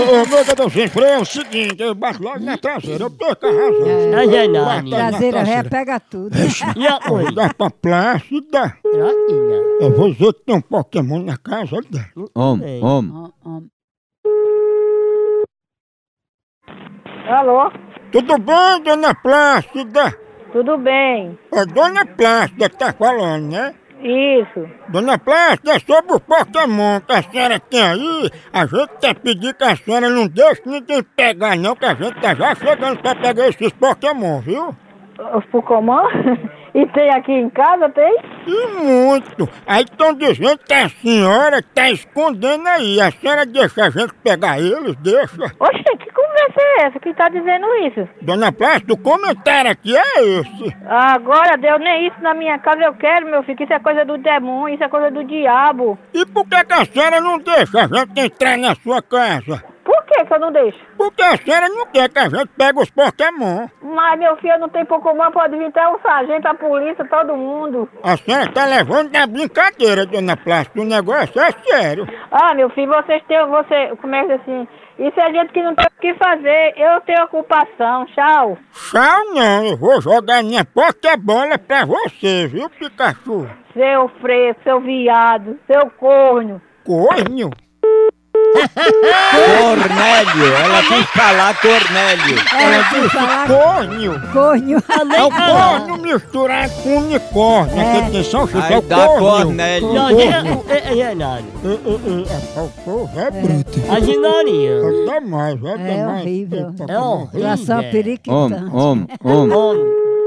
Ô, meu Deus, sempre é o seguinte, eu bato logo na traseira, eu perco a razão. É verdade. Traseira ré pega tudo. E a coisa? Dá pra Plácida. Eu vou dizer que tem um Pokémon na casa dela. Alô? Tudo bem, dona Plácida? Tudo bem? É dona Plácida que tá falando, né? Isso. Dona Plácida, é sobre o Pokémon que a senhora tem aí, a gente quer pedir que a senhora não deixe ninguém pegar não, que a gente tá já chegando pra pegar esses Pokémon, viu? Os Pokémon? E tem aqui em casa, tem? E muito! Aí estão dizendo que a senhora tá escondendo aí, a senhora deixa a gente pegar eles, deixa? Oxe, que conversa é essa? Quem tá dizendo isso? Dona Plácida, o comentário aqui é esse. Agora, Deus, nem isso na minha casa eu quero, meu filho, que isso é coisa do demônio, isso é coisa do diabo. E por que a senhora não deixa a gente entrar na sua casa? Por que eu não deixo? Porque a senhora não quer que a gente pegue os Pokémon. Mas, meu filho, não tem Pokémon, pode vir até o sargento, a polícia, todo mundo. A senhora tá levando na brincadeira, dona Plácida, o negócio é sério. Ah, meu filho, como é que assim? Isso é gente que não tem o que fazer, eu tenho ocupação, tchau. Tchau não, eu vou jogar minha Pokébola pra você, viu, Pikachu? Seu fresco, seu viado, seu corno. Corno? Cornélio, ela quis falar Cornélio. Ela quis falar Corno? corno. É o corno misturado com unicórnio. É. Atenção, Chico, é Aí o dá corno. Cornélio. Não, é nada. O povo é bruto. A ginorinha. É demais, é É demais. horrível. É horrível. Situação periquitante. Homem.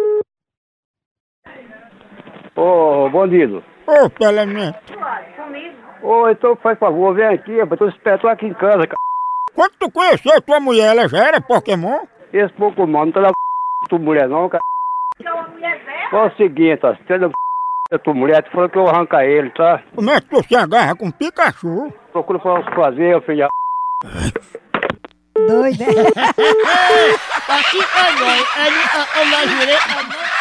Ô, bandido. Ô, Pelemento, Ô, então faz favor, vem aqui, rapaz. Tô aqui em casa, cara. quando tu conheceu tua mulher, ela já era Pokémon? Esse pouco mal, não tá na tua mulher não, cara. Ó, é o seguinte, ó, se tu é da tua mulher, tu falou que eu vou arrancar ele, tá? Como é que tu se agarra com Pikachu? Procura fazer, filho. Doida. Aqui é nós. É nós,